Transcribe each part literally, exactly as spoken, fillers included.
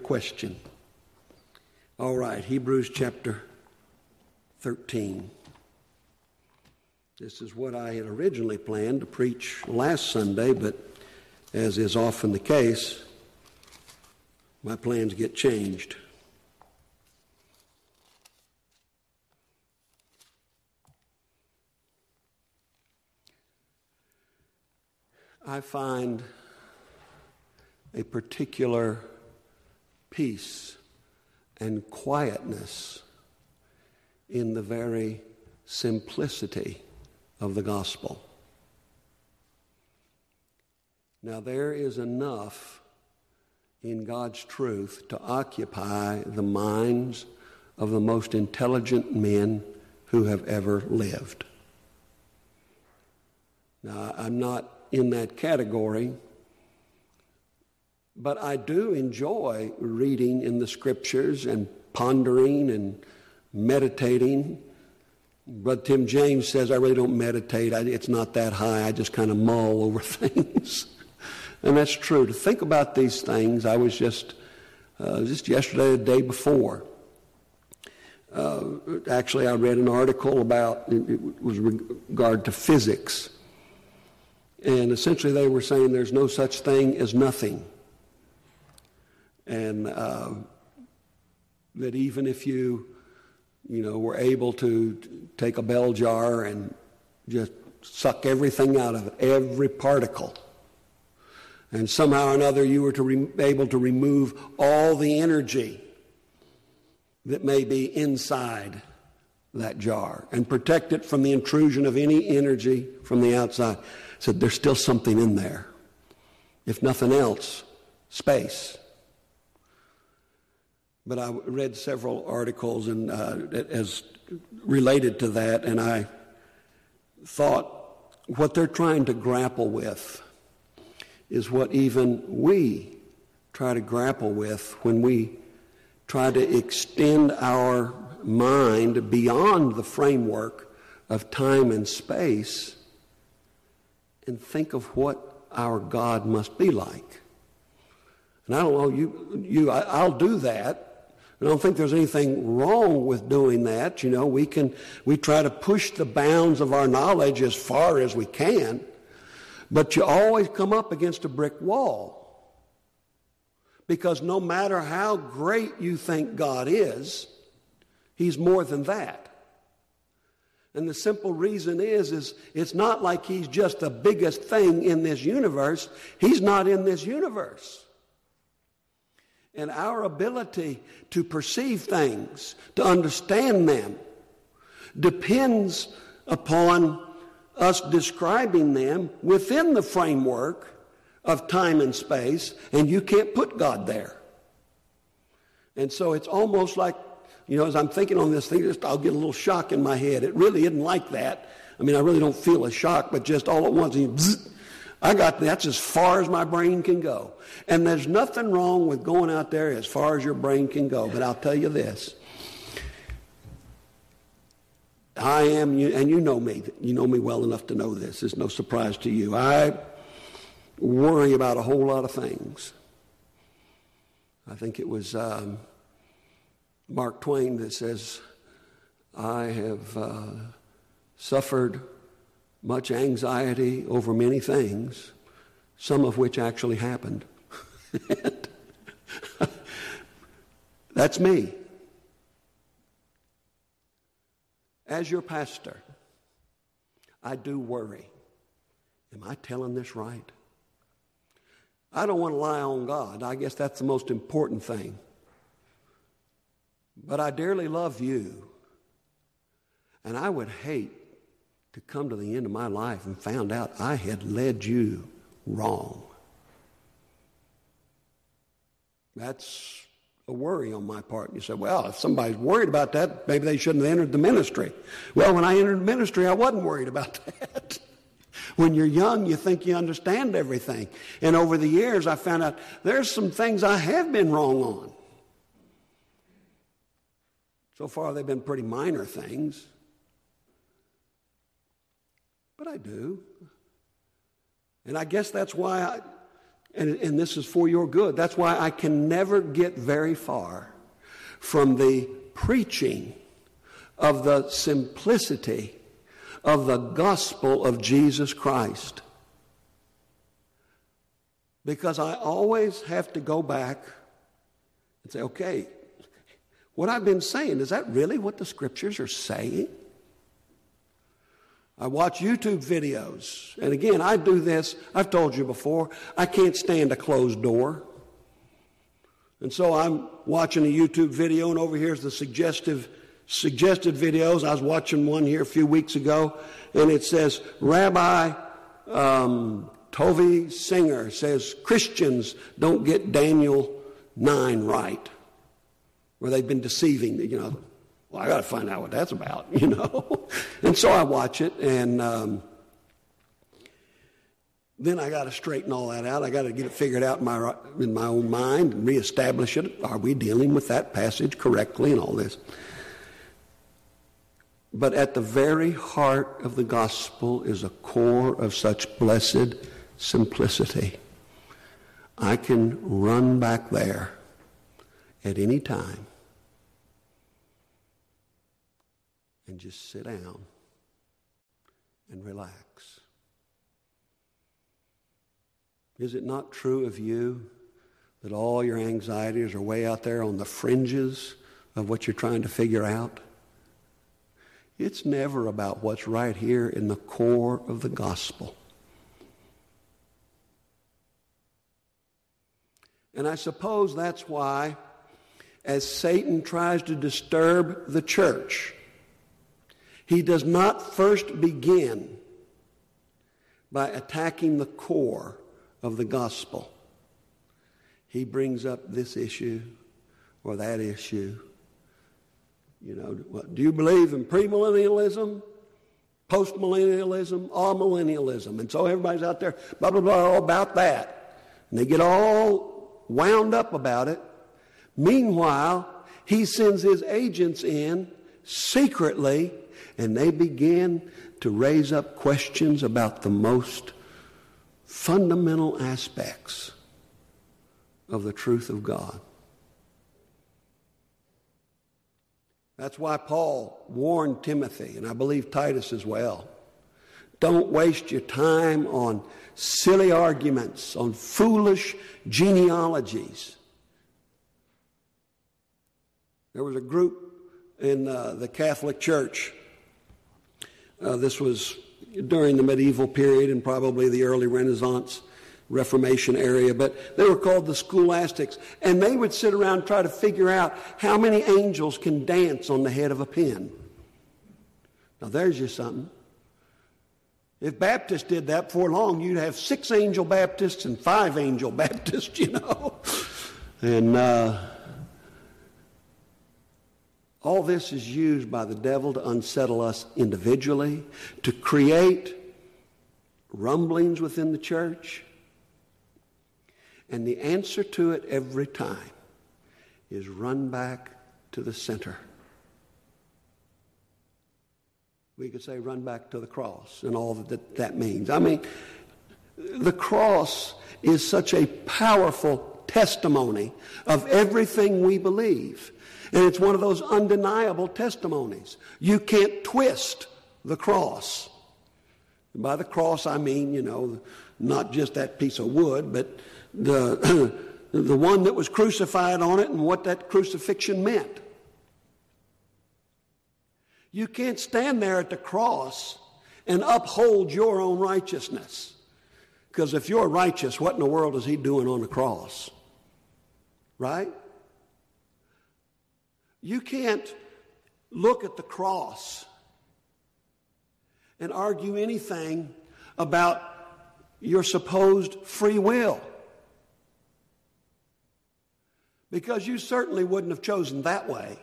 question. All right, Hebrews chapter thirteen. This is what I had originally planned to preach last Sunday, but as is often the case, my plans get changed. I find a particular peace and quietness in the very simplicity of the gospel. Now, there is enough in God's truth to occupy the minds of the most intelligent men who have ever lived. Now, I'm not in that category, but I do enjoy reading in the scriptures and pondering and meditating. Brother Tim James says I really don't meditate. I, it's not that high. I just kind of mull over things. And that's true. To think about these things, I was just, uh, just yesterday, the day before. Uh, actually, I read an article about, it was regard to physics. And essentially they were saying there's no such thing as nothing. And uh, that even if you, you know, were able to take a bell jar and just suck everything out of it, every particle, and somehow or another you were to re- able to remove all the energy that may be inside that jar and protect it from the intrusion of any energy from the outside, said there's still something in there. If nothing else, space. But I read several articles and uh, as related to that, and I thought what they're trying to grapple with is what even we try to grapple with when we try to extend our mind beyond the framework of time and space and think of what our God must be like. And I don't know, you, you, I, I'll do that. I don't think there's anything wrong with doing that. You know, we can, we try to push the bounds of our knowledge as far as we can, but you always come up against a brick wall. Because no matter how great you think God is, He's more than that. And the simple reason is, is it's not like He's just the biggest thing in this universe. He's not in this universe. And our ability to perceive things, to understand them, depends upon us describing them within the framework of time and space, and you can't put God there. And so it's almost like, you know, as I'm thinking on this thing, just I'll get a little shock in my head. It really isn't like that. I mean, I really don't feel a shock, but just all at once, bzz, I got, that's as far as my brain can go. And there's nothing wrong with going out there as far as your brain can go. But I'll tell you this. I am, and you know me, you know me well enough to know this. It's no surprise to you. I worry about a whole lot of things. I think it was um, Mark Twain that says, I have uh, suffered much anxiety over many things, some of which actually happened. That's me. As your pastor, I do worry. Am I telling this right? I don't want to lie on God. I guess that's the most important thing. But I dearly love you. And I would hate to come to the end of my life and found out I had led you wrong. That's a worry on my part. And you say, well, if somebody's worried about that, maybe they shouldn't have entered the ministry. Well, when I entered the ministry, I wasn't worried about that. When you're young, you think you understand everything. And over the years, I found out there's some things I have been wrong on. So far, they've been pretty minor things. But I do. And I guess that's why I And, and this is for your good. That's why I can never get very far from the preaching of the simplicity of the gospel of Jesus Christ. Because I always have to go back and say, okay, what I've been saying, is that really what the scriptures are saying? I watch YouTube videos. And again, I do this. I've told you before, I can't stand a closed door. And so I'm watching a YouTube video, and over here's the suggestive, suggested videos. I was watching one here a few weeks ago, and it says, Rabbi um, Tovi Singer says Christians don't get Daniel nine right, where they've been deceiving, you know. Well, I got to find out what that's about, you know. And so I watch it, and um, then I got to straighten all that out. I got to get it figured out in my in my own mind and reestablish it. Are we dealing with that passage correctly and all this? But at the very heart of the gospel is a core of such blessed simplicity. I can run back there at any time and just sit down and relax. Is it not true of you that all your anxieties are way out there on the fringes of what you're trying to figure out? It's never about what's right here in the core of the gospel. And I suppose that's why, as Satan tries to disturb the church, he does not first begin by attacking the core of the gospel. He brings up this issue or that issue. You know, what, do you believe in premillennialism, postmillennialism, amillennialism? And so everybody's out there, blah, blah, blah, all about that. And they get all wound up about it. Meanwhile, he sends his agents in secretly, and they begin to raise up questions about the most fundamental aspects of the truth of God. That's why Paul warned Timothy, and I believe Titus as well. Don't waste your time on silly arguments, on foolish genealogies. There was a group in uh, the Catholic Church. Uh, this was during the medieval period and probably the early Renaissance, Reformation area, but they were called the scholastics, and they would sit around and try to figure out how many angels can dance on the head of a pin. Now there's just something. If Baptists did that before long, you'd have six angel Baptists and five angel Baptists, you know. And uh, all this is used by the devil to unsettle us individually, to create rumblings within the church. And the answer to it every time is run back to the center. We could say run back to the cross and all that that means. I mean, the cross is such a powerful testimony of everything we believe. And it's one of those undeniable testimonies. You can't twist the cross. And by the cross, I mean, you know, not just that piece of wood, but the, the one that was crucified on it and what that crucifixion meant. You can't stand there at the cross and uphold your own righteousness. Because if you're righteous, what in the world is he doing on the cross? Right? You can't look at the cross and argue anything about your supposed free will. Because you certainly wouldn't have chosen that way.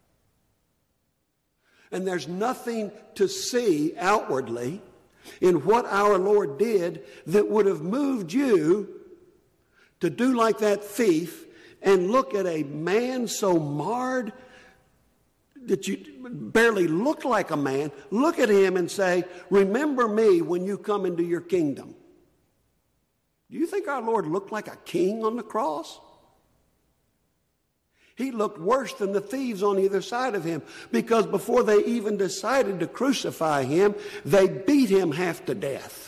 And there's nothing to see outwardly in what our Lord did that would have moved you to do like that thief and look at a man so marred that you barely look like a man, look at him and say, remember me when you come into your kingdom. Do you think our Lord looked like a king on the cross? He looked worse than the thieves on either side of him, because before they even decided to crucify him, they beat him half to death.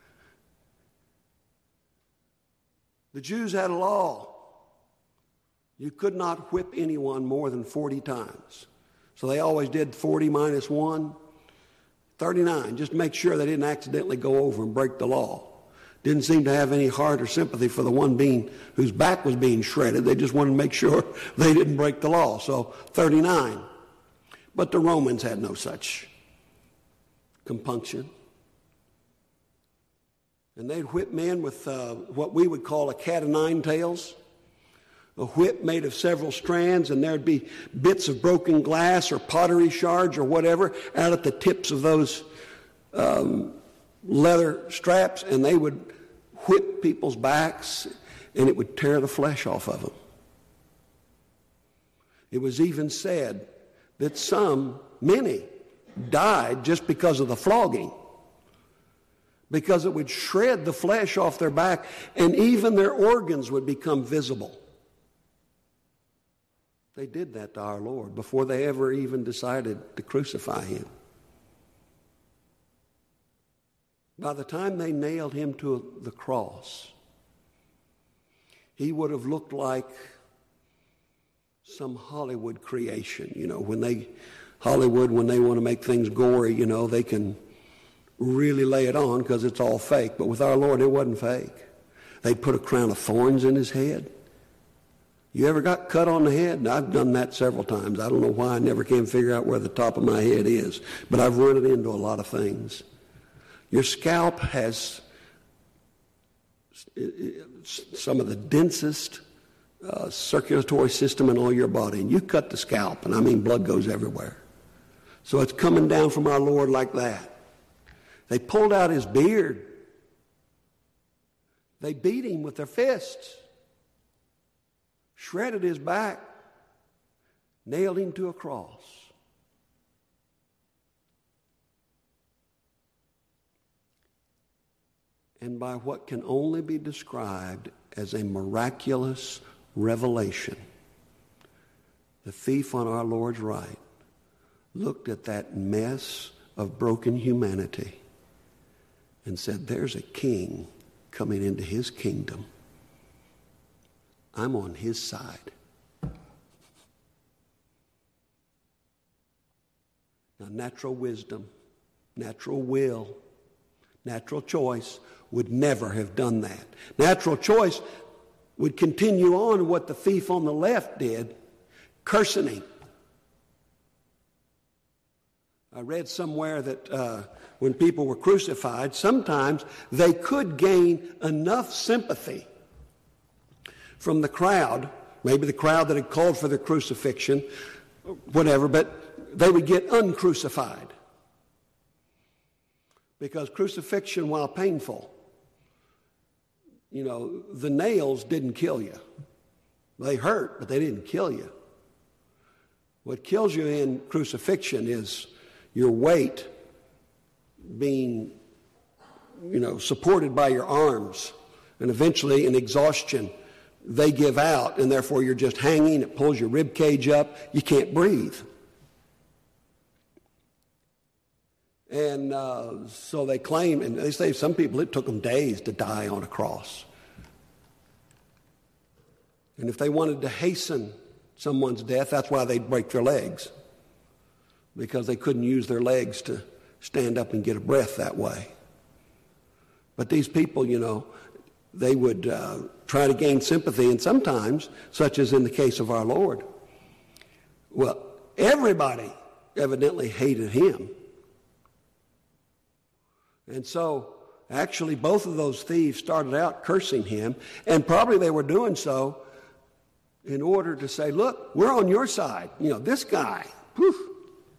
The Jews had a law. You could not whip anyone more than forty times. So they always did forty minus one, thirty-nine, just to make sure they didn't accidentally go over and break the law. Didn't seem to have any heart or sympathy for the one being whose back was being shredded. They just wanted to make sure they didn't break the law. So thirty-nine. But the Romans had no such compunction. And they'd whip men with uh, what we would call a cat of nine tails. A whip made of several strands, and there'd be bits of broken glass or pottery shards or whatever out at the tips of those um, leather straps, and they would whip people's backs, and it would tear the flesh off of them. It was even said that some, many, died just because of the flogging, because it would shred the flesh off their back, and even their organs would become visible. They did that to our Lord before they ever even decided to crucify him. By the time they nailed him to the cross, he would have looked like some Hollywood creation. You know, when they, Hollywood, when they want to make things gory, you know, they can really lay it on because it's all fake. But with our Lord, it wasn't fake. They put a crown of thorns in his head. You ever got cut on the head? I've done that several times. I don't know why I never can figure out where the top of my head is, but I've run it into a lot of things. Your scalp has some of the densest uh, circulatory system in all your body, and you cut the scalp, and I mean blood goes everywhere. So it's coming down from our Lord like that. They pulled out his beard. They beat him with their fists, shredded his back, nailed him to a cross. And by what can only be described as a miraculous revelation, the thief on our Lord's right looked at that mess of broken humanity and said, there's a king coming into his kingdom. I'm on his side. Now, natural wisdom, natural will, natural choice would never have done that. Natural choice would continue on what the thief on the left did, cursing him. I read somewhere that uh, when people were crucified, sometimes they could gain enough sympathy from the crowd, maybe the crowd that had called for the crucifixion, whatever, but they would get uncrucified. Because crucifixion, while painful, you know, the nails didn't kill you. They hurt, but they didn't kill you. What kills you in crucifixion is your weight being, you know, supported by your arms, and eventually in exhaustion, they give out, and therefore you're just hanging. It pulls your rib cage up. You can't breathe. And uh, so they claim, and they say some people, it took them days to die on a cross. And if they wanted to hasten someone's death, that's why they'd break their legs, because they couldn't use their legs to stand up and get a breath that way. But these people, you know, they would uh, try to gain sympathy, and sometimes, such as in the case of our Lord, well, everybody evidently hated him. And so, actually, both of those thieves started out cursing him, and probably they were doing so in order to say, look, we're on your side. You know, this guy, whew,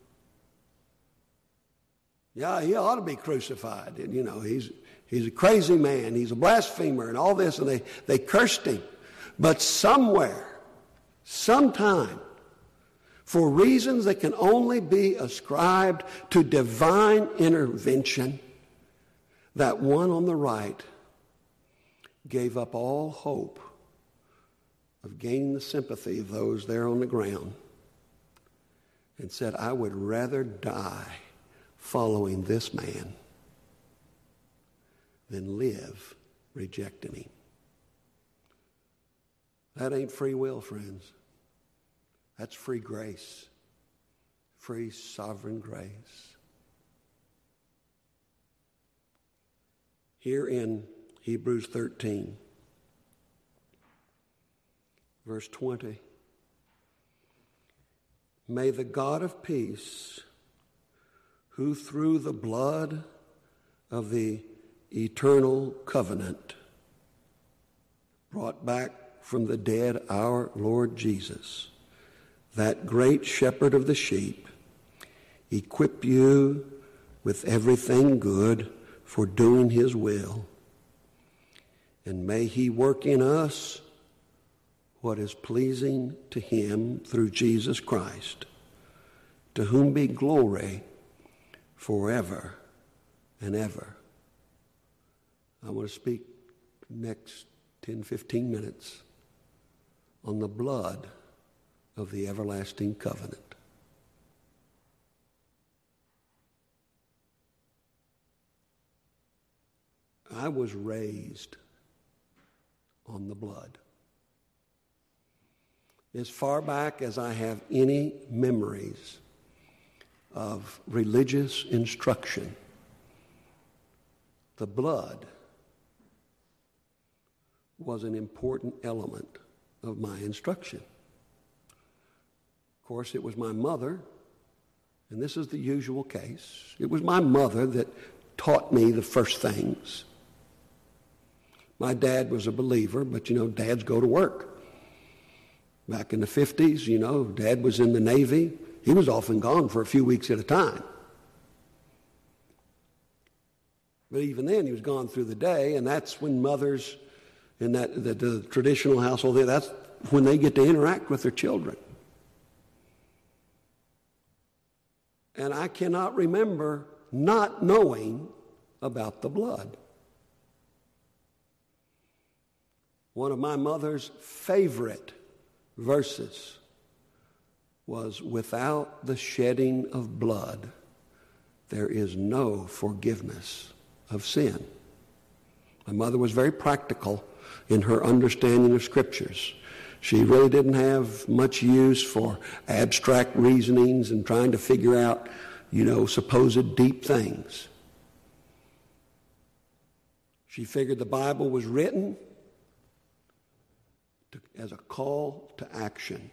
yeah, he ought to be crucified. And, you know, he's he's a crazy man. He's a blasphemer and all this, and they, they cursed him. But somewhere, sometime, for reasons that can only be ascribed to divine intervention, that one on the right gave up all hope of gaining the sympathy of those there on the ground and said, I would rather die following this man than live rejecting him. That ain't free will, friends. That's free grace. Free sovereign grace. Here in Hebrews thirteen, verse twenty, may the God of peace, who through the blood of the eternal covenant brought back from the dead our Lord Jesus, that great shepherd of the sheep, equip you with everything good for doing his will. And may he work in us what is pleasing to him through Jesus Christ, to whom be glory forever and ever. I want to speak next ten, fifteen minutes on the blood of the everlasting covenant. I was raised on the blood. As far back as I have any memories of religious instruction, the blood was an important element of my instruction. Of course, it was my mother, and this is the usual case. It was my mother that taught me the first things. My dad was a believer, but, you know, dads go to work. Back in the fifties, you know, Dad was in the Navy. He was often gone for a few weeks at a time. But even then, he was gone through the day, and that's when mothers in that the, the traditional household, that's when they get to interact with their children. And I cannot remember not knowing about the blood. One of my mother's favorite verses was, without the shedding of blood, there is no forgiveness of sin. My mother was very practical in her understanding of scriptures. She really didn't have much use for abstract reasonings and trying to figure out, you know, supposed deep things. She figured the Bible was written to, as a call to action.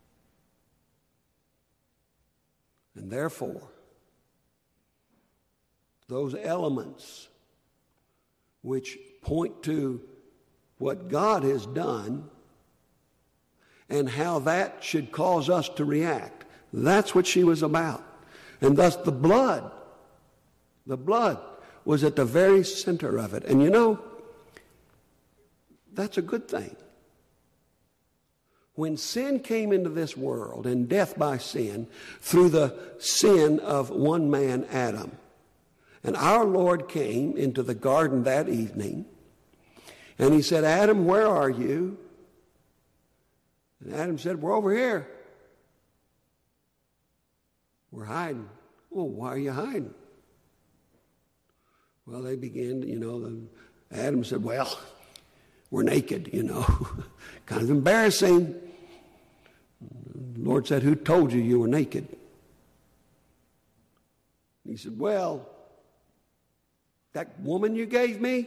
And therefore, those elements which point to what God has done and how that should cause us to react, that's what she was about. And thus the blood, the blood was at the very center of it. And you know, that's a good thing. When sin came into this world and death by sin through the sin of one man, Adam, and our Lord came into the garden that evening and he said, Adam, where are you? And Adam said, we're over here. We're hiding. Well, why are you hiding? Well, they began to, you know, Adam said, well, we're naked, you know. Kind of embarrassing. The Lord said, who told you you were naked? He said, well, that woman you gave me,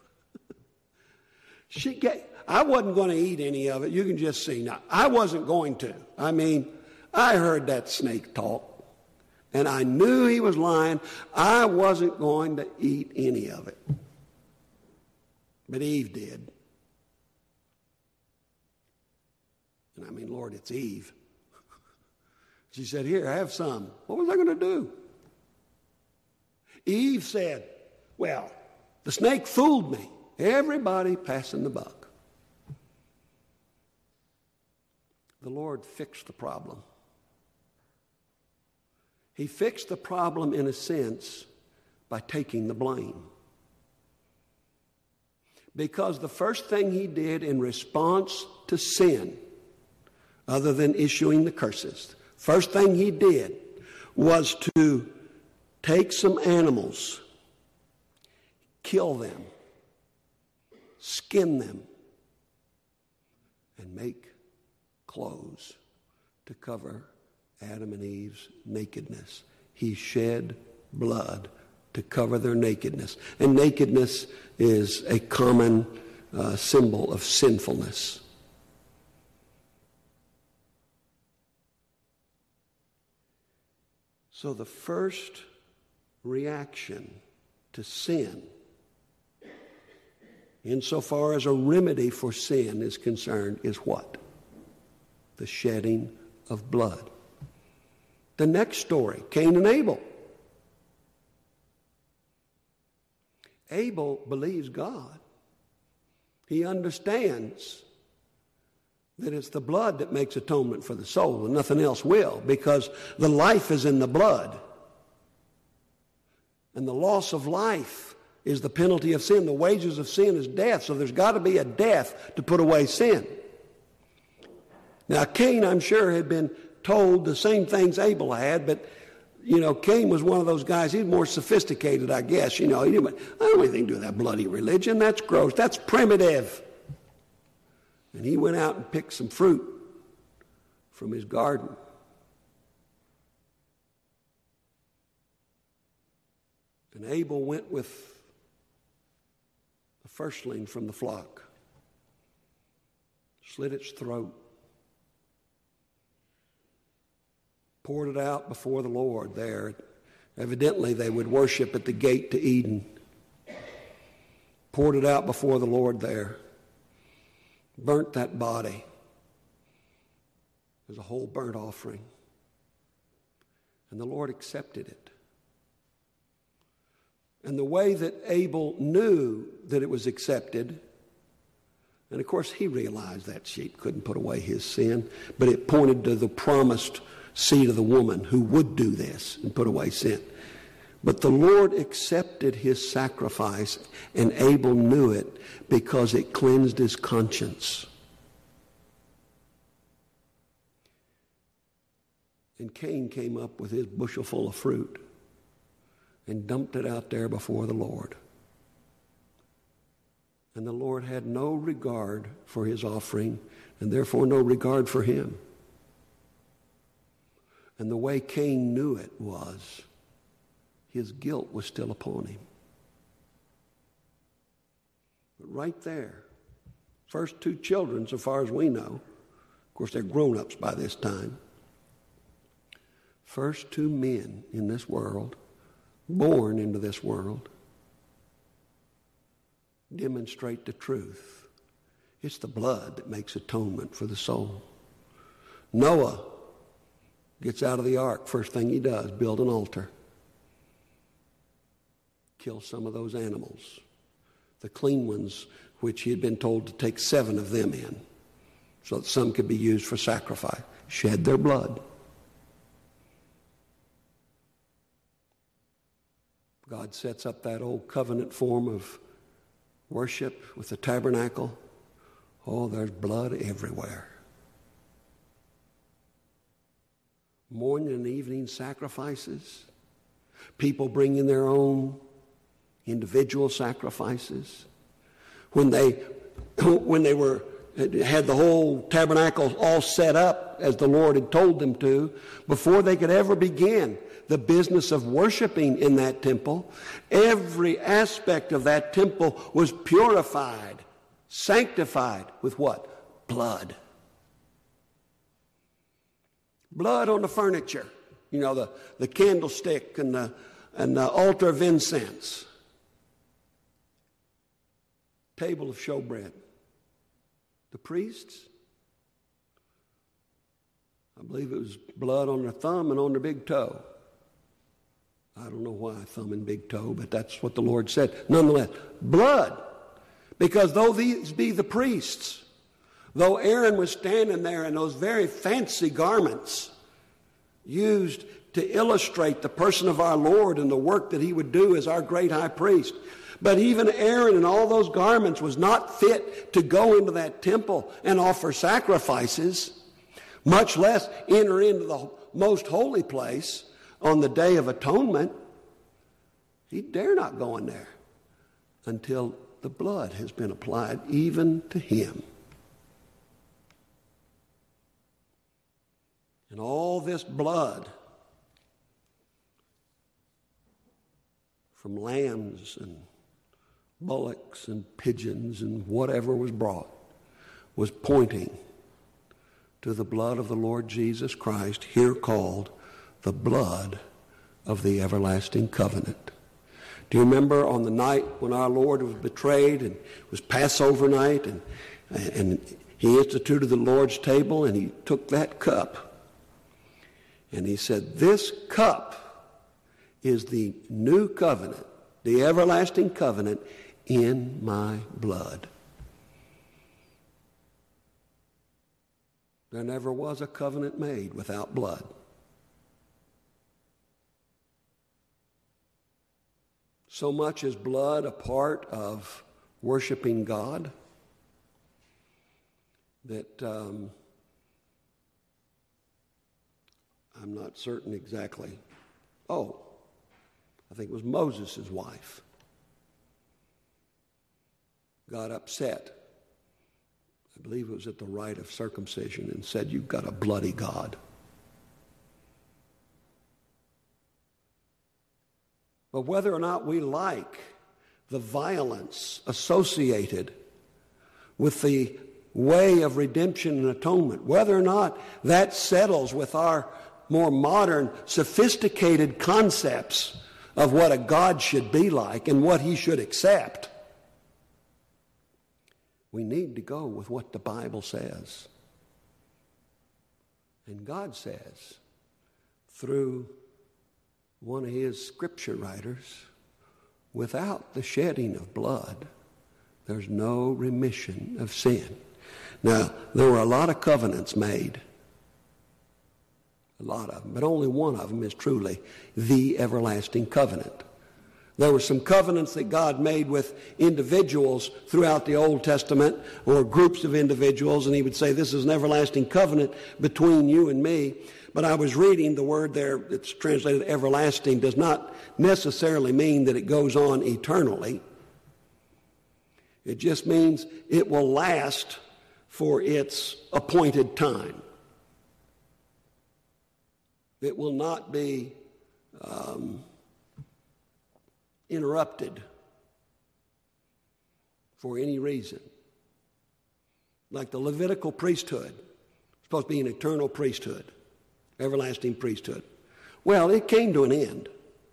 she gave, I wasn't going to eat any of it. You can just see now. I wasn't going to. I mean, I heard that snake talk, and I knew he was lying. I wasn't going to eat any of it. But Eve did. And I mean, Lord, it's Eve. She said, here, have some. What was I going to do? Eve said, well, the snake fooled me. Everybody passing the buck. The Lord fixed the problem. He fixed the problem in a sense by taking the blame. Because the first thing he did in response to sin, other than issuing the curses, first thing he did was to take some animals, kill them, skin them, and make clothes to cover Adam and Eve's nakedness. He shed blood to cover their nakedness. And nakedness is a common uh, symbol of sinfulness. So the first reaction to sin, insofar as a remedy for sin is concerned, is what? The shedding of blood. The next story, Cain and Abel. Abel believes God. He understands that it's the blood that makes atonement for the soul and nothing else will, because the life is in the blood. And the loss of life is the penalty of sin. The wages of sin is death, so there's got to be a death to put away sin. Now, Cain, I'm sure, had been told the same things Abel had, but, you know, Cain was one of those guys. He's more sophisticated, I guess. You know, he didn't, I don't want anything to do with that bloody religion. That's gross. That's primitive. And he went out and picked some fruit from his garden. And Abel went with the firstling from the flock, slit its throat, poured it out before the Lord there. Evidently, they would worship at the gate to Eden. Poured it out before the Lord there. Burnt that body as a whole burnt offering. And the Lord accepted it. And the way that Abel knew that it was accepted, and of course he realized that sheep couldn't put away his sin, but it pointed to the promised seed of the woman who would do this and put away sin. But the Lord accepted his sacrifice, and Abel knew it because it cleansed his conscience. And Cain came up with his bushel full of fruit and dumped it out there before the Lord. And the Lord had no regard for his offering, and therefore no regard for him. And the way Cain knew it was his guilt was still upon him. But right there, first two children, so far as we know, of course they're grown-ups by this time, first two men in this world, born into this world, demonstrate the truth. It's the blood that makes atonement for the soul. Noah gets out of the ark. First thing he does, build an altar. Kill some of those animals. The clean ones, which he had been told to take seven of them in, so that some could be used for sacrifice. Shed their blood. God sets up that old covenant form of worship with the tabernacle. Oh, there's blood everywhere. Morning and evening sacrifices. People bringing their own individual sacrifices. When they, when they were had the whole tabernacle all set up as the Lord had told them to, before they could ever begin the business of worshiping in that temple, every aspect of that temple was purified, sanctified with what? Blood. Blood on the furniture. You know, the, the candlestick and the, and the altar of incense. Table of showbread. The priests, I believe it was blood on their thumb and on their big toe. I don't know why thumb and big toe, but that's what the Lord said. Nonetheless, blood. Because though these be the priests, though Aaron was standing there in those very fancy garments used to illustrate the person of our Lord and the work that he would do as our great high priest, But even Aaron in all those garments was not fit to go into that temple and offer sacrifices, much less enter into the most holy place on the Day of Atonement. He dare not go in there until the blood has been applied even to him. And all this blood from lambs and bullocks and pigeons and whatever was brought was pointing to the blood of the Lord Jesus Christ, here called the blood of the everlasting covenant. Do you remember on the night when our Lord was betrayed, and it was Passover night, and, and he instituted the Lord's table, and he took that cup, and he said, this cup is the new covenant, the everlasting covenant in my blood. There never was a covenant made without blood. So much is blood a part of worshiping God that um, I'm not certain exactly. Oh, I think it was Moses' wife got upset. I believe it was at the rite of circumcision, and said, you've got a bloody God. But whether or not we like the violence associated with the way of redemption and atonement, whether or not that settles with our more modern, sophisticated concepts of what a God should be like and what he should accept, we need to go with what the Bible says. And God says, through one of his scripture writers, without the shedding of blood, there's no remission of sin. Now, there were a lot of covenants made, a lot of them, but only one of them is truly the everlasting covenant. There were some covenants that God made with individuals throughout the Old Testament, or groups of individuals, and he would say, this is an everlasting covenant between you and me. But I was reading the word there, it's translated everlasting, does not necessarily mean that it goes on eternally. It just means it will last for its appointed time. It will not be um, interrupted for any reason. Like the Levitical priesthood, it's supposed to be an eternal priesthood, everlasting priesthood. Well, it came to an end.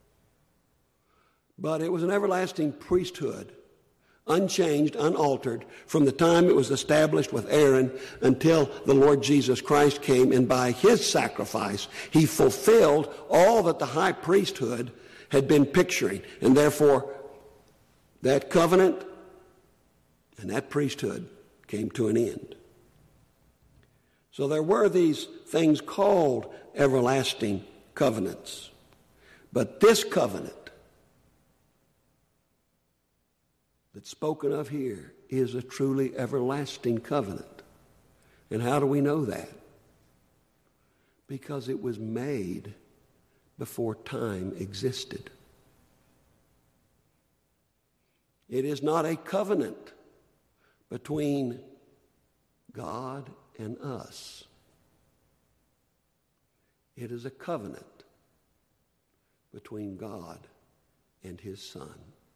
But it was an everlasting priesthood, unchanged, unaltered, from the time it was established with Aaron until the Lord Jesus Christ came, and by his sacrifice, he fulfilled all that the high priesthood had been picturing. And therefore, that covenant and that priesthood came to an end. So there were these things called everlasting covenants. But this covenant that's spoken of here is a truly everlasting covenant. And how do we know that? Because it was made before time existed. It is not a covenant between God and us. It is a covenant between God and his Son.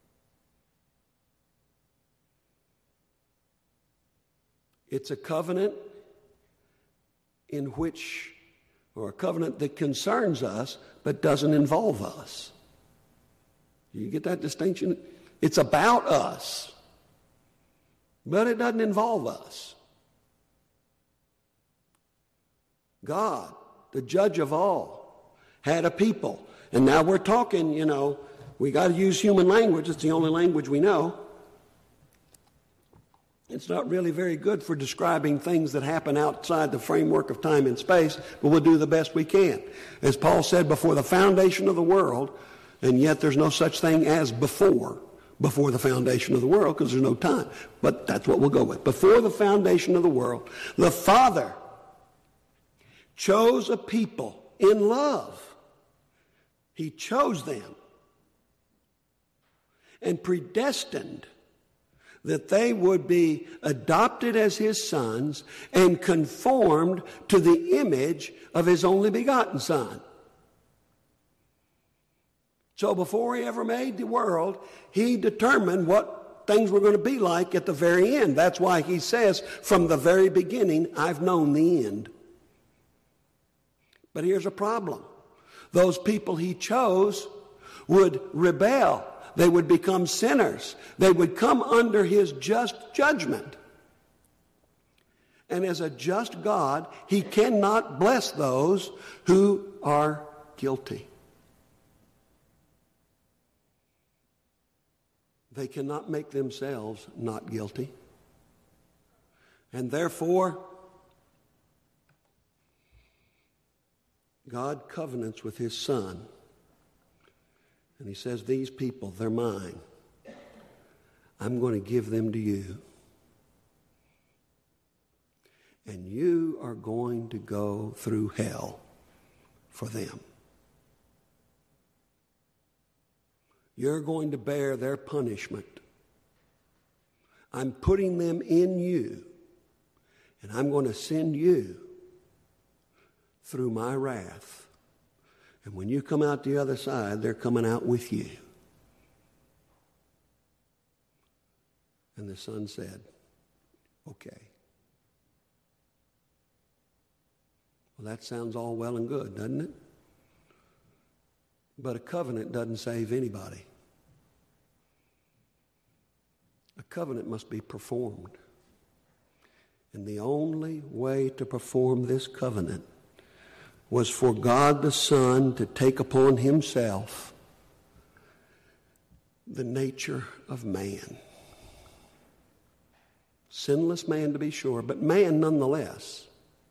It's a covenant in which, or a covenant that concerns us but doesn't involve us. You get that distinction? It's about us, but it doesn't involve us. God, the judge of all, had a people. And now we're talking, you know, we got to use human language. It's the only language we know. It's not really very good for describing things that happen outside the framework of time and space, but we'll do the best we can. As Paul said, before the foundation of the world, and yet there's no such thing as before. before the foundation of the world, because there's no time. But that's what we'll go with. Before the foundation of the world, the Father chose a people in love. He chose them and predestined that they would be adopted as his sons and conformed to the image of his only begotten Son. So before he ever made the world, he determined what things were going to be like at the very end. That's why he says, from the very beginning, I've known the end. But here's a problem. Those people he chose would rebel. They would become sinners. They would come under his just judgment. And as a just God, he cannot bless those who are guilty. They cannot make themselves not guilty. And therefore, God covenants with his Son. And he says, these people, they're mine. I'm going to give them to you. And you are going to go through hell for them. You're going to bear their punishment. I'm putting them in you. And I'm going to send you through my wrath. And when you come out the other side, they're coming out with you. And the Son said, okay. Well, that sounds all well and good, doesn't it? But a covenant doesn't save anybody. A covenant must be performed. And the only way to perform this covenant was for God the Son to take upon himself the nature of man. Sinless man, to be sure, but man nonetheless.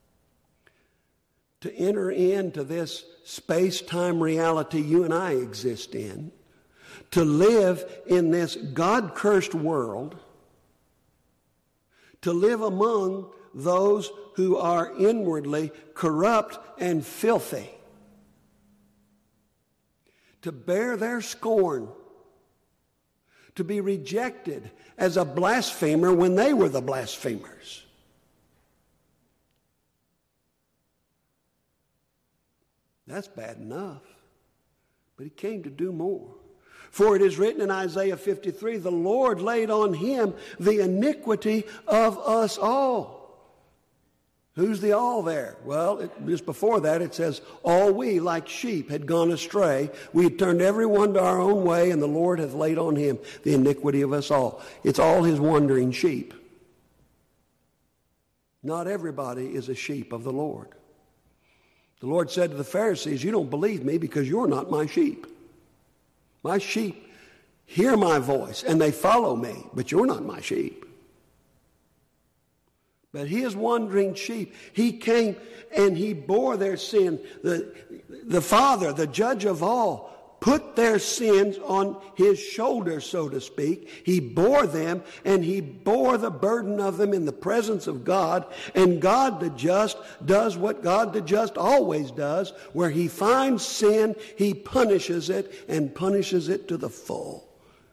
To enter into this space-time reality you and I exist in, to live in this God-cursed world, to live among those who are inwardly corrupt and filthy, to bear their scorn, to be rejected as a blasphemer when they were the blasphemers. That's bad enough. But he came to do more. For it is written in Isaiah fifty-three, the Lord laid on him the iniquity of us all. Who's the all there? Well, it, just before that it says, all we like sheep had gone astray. We had turned every one to our own way, and the Lord hath laid on him the iniquity of us all. It's all his wandering sheep. Not everybody is a sheep of the Lord. The Lord said to the Pharisees, you don't believe me because you're not my sheep. My sheep hear my voice and they follow me, but you're not my sheep. But his wandering sheep, he came and he bore their sin. The, the Father, the judge of all, put their sins on his shoulders, so to speak. He bore them, and he bore the burden of them in the presence of God. And God the just does what God the just always does. Where he finds sin, he punishes it, and punishes it to the full.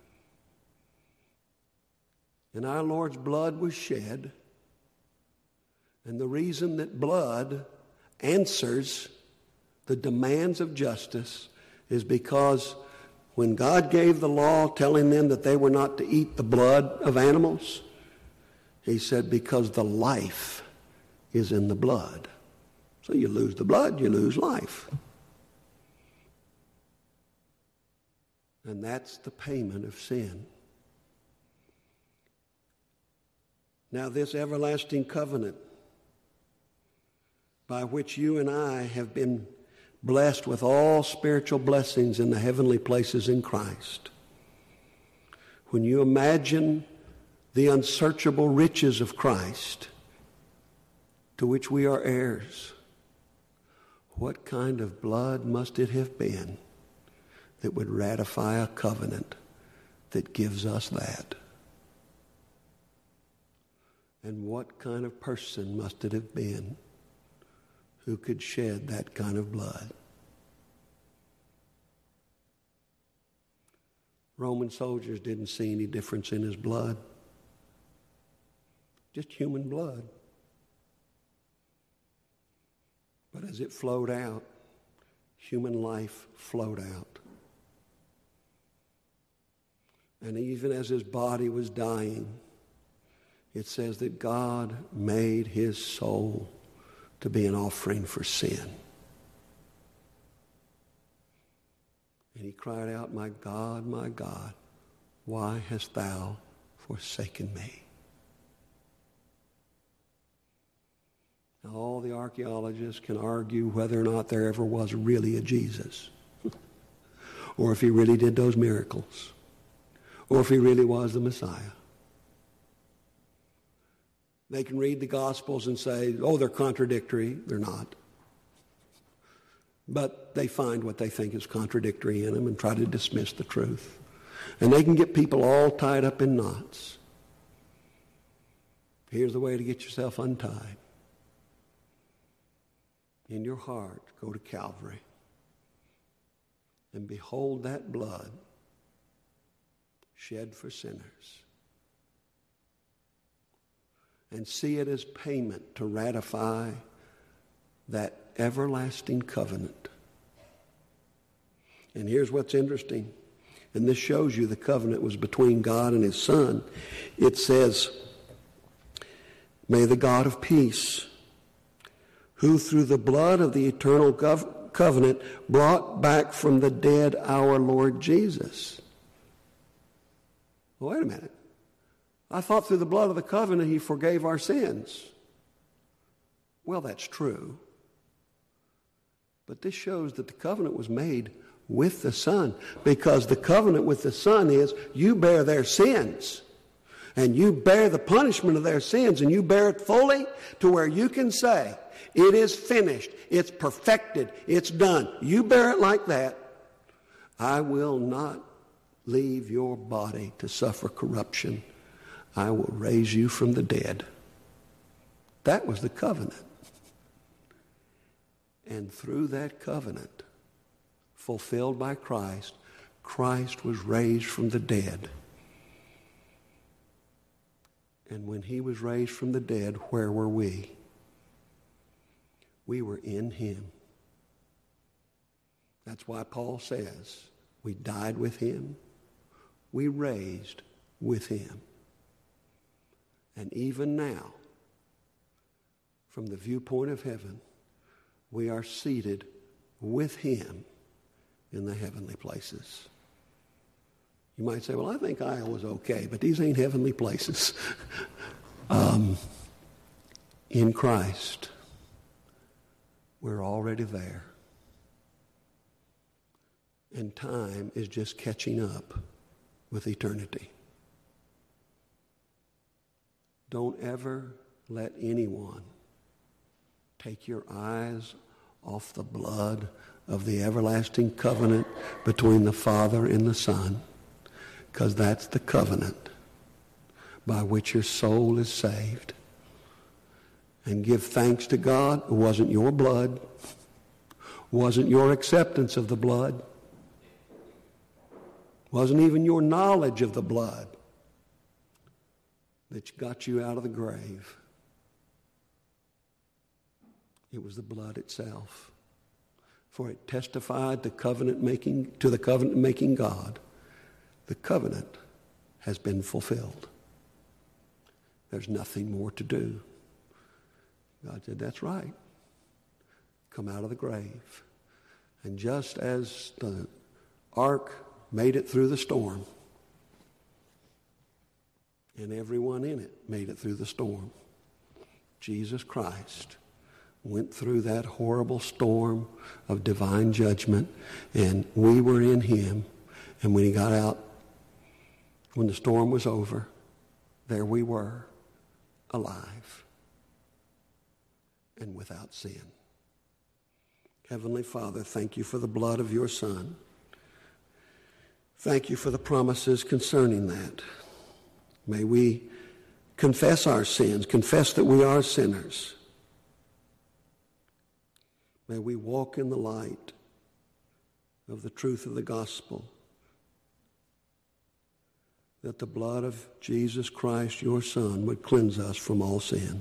And our Lord's blood was shed. And the reason that blood answers the demands of justice is because when God gave the law telling them that they were not to eat the blood of animals, he said, because the life is in the blood. So you lose the blood, you lose life. And that's the payment of sin. Now this everlasting covenant by which you and I have been blessed with all spiritual blessings in the heavenly places in Christ. When you imagine the unsearchable riches of Christ to which we are heirs, what kind of blood must it have been that would ratify a covenant that gives us that. And what kind of person must it have been who could shed that kind of blood? Roman soldiers didn't see any difference in his blood. Just human blood. But as it flowed out, human life flowed out. And even as his body was dying, it says that God made his soul to be an offering for sin. And he cried out, "My God, my God, why hast thou forsaken me?" Now, all the archaeologists can argue whether or not there ever was really a Jesus, or if he really did those miracles, or if he really was the Messiah. They can read the Gospels and say, oh, they're contradictory. They're not. But they find what they think is contradictory in them and try to dismiss the truth. And they can get people all tied up in knots. Here's the way to get yourself untied. In your heart, go to Calvary and behold that blood shed for sinners. And see it as payment to ratify that everlasting covenant. And here's what's interesting, and this shows you the covenant was between God and his Son. It says, "May the God of peace, who through the blood of the eternal gov- covenant brought back from the dead our Lord Jesus." Well, wait a minute. I thought through the blood of the covenant he forgave our sins. Well, that's true. But this shows that the covenant was made with the Son, because the covenant with the Son is you bear their sins, and you bear the punishment of their sins, and you bear it fully to where you can say, it is finished, it's perfected, it's done. You bear it like that. I will not leave your body to suffer corruption. I will raise you from the dead. That was the covenant. And through that covenant, fulfilled by Christ, Christ was raised from the dead. And when he was raised from the dead, where were we? We were in him. That's why Paul says, we died with him, we raised with him. And even now, from the viewpoint of heaven, we are seated with him in the heavenly places. You might say, well, I think Iowa's okay, but these ain't heavenly places. um, in Christ, we're already there. And time is just catching up with eternity. Don't ever let anyone take your eyes off the blood of the everlasting covenant between the Father and the Son, because that's the covenant by which your soul is saved. And give thanks to God. It wasn't your blood, wasn't your acceptance of the blood, wasn't even your knowledge of the blood that got you out of the grave. It was the blood itself. For it testified to covenant making, to the covenant making God. The covenant has been fulfilled. There's nothing more to do. God said, that's right. Come out of the grave. And just as the ark made it through the storm, and everyone in it made it through the storm, Jesus Christ went through that horrible storm of divine judgment, and we were in him. And when he got out, when the storm was over, there we were, alive and without sin. Heavenly Father, thank you for the blood of your Son. Thank you for the promises concerning that. May we confess our sins, confess that we are sinners. May we walk in the light of the truth of the gospel, that the blood of Jesus Christ, your Son, would cleanse us from all sin.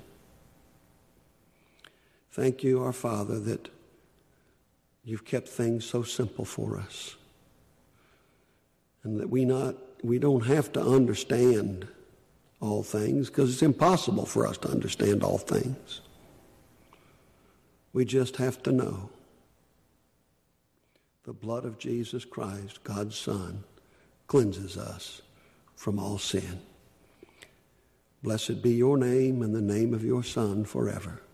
Thank you, our Father, that you've kept things so simple for us, and that we not we don't have to understand all things, because it's impossible for us to understand all things. We just have to know the blood of Jesus Christ, God's Son, cleanses us from all sin. Blessed be your name and the name of your Son forever.